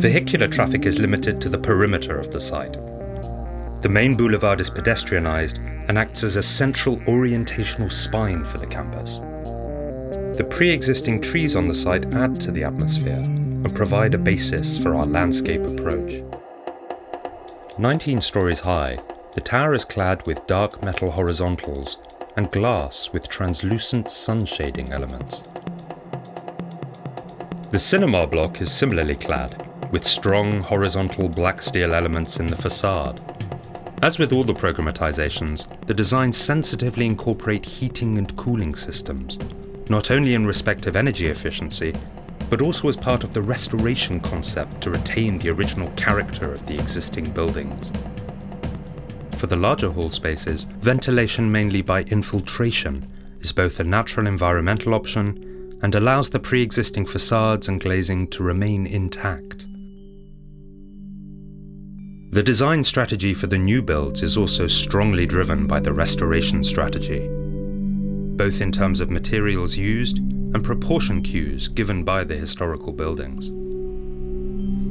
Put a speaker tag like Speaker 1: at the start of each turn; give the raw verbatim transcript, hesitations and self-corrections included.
Speaker 1: Vehicular traffic is limited to the perimeter of the site. The main boulevard is pedestrianised and acts as a central orientational spine for the campus. The pre-existing trees on the site add to the atmosphere and provide a basis for our landscape approach. nineteen stories high, the tower is clad with dark metal horizontals and glass with translucent sun shading elements. The cinema block is similarly clad, with strong horizontal black steel elements in the facade. As with all the programmatizations, the designs sensitively incorporate heating and cooling systems, not only in respect of energy efficiency, but also as part of the restoration concept to retain the original character of the existing buildings. For the larger hall spaces, ventilation mainly by infiltration is both a natural environmental option and allows the pre-existing facades and glazing to remain intact. The design strategy for the new builds is also strongly driven by the restoration strategy, both in terms of materials used and proportion cues given by the historical buildings.